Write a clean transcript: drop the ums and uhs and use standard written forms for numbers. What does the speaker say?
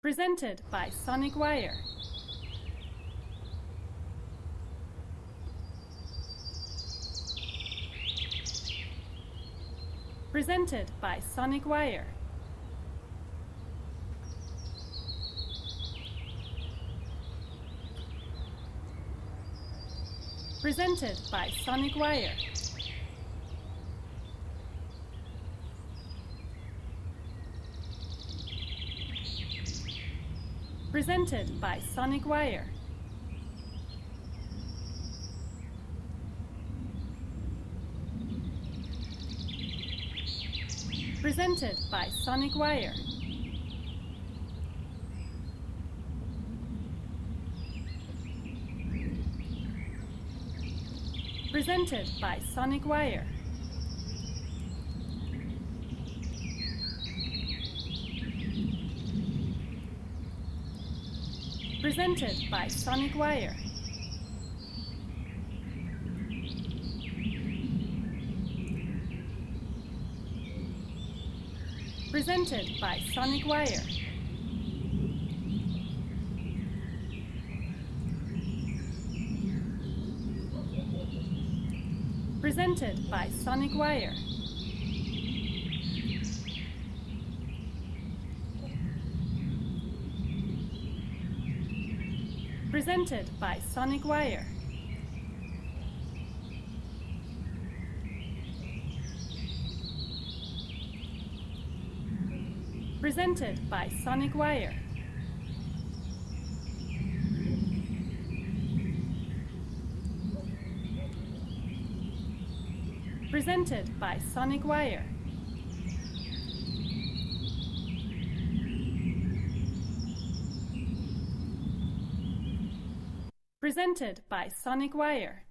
Presented by Sonic Wire. Presented by Sonic Wire. Presented by Sonic Wire. Presented by Sonic Wire. Presented by Sonic Wire. Presented by Sonic Wire. Presented by Sonic Wire. Presented by Sonic Wire. Presented by Sonic Wire. Presented by Sonic Wire. Presented by Sonic Wire. Presented by Sonic Wire. Presented by Sonic Wire.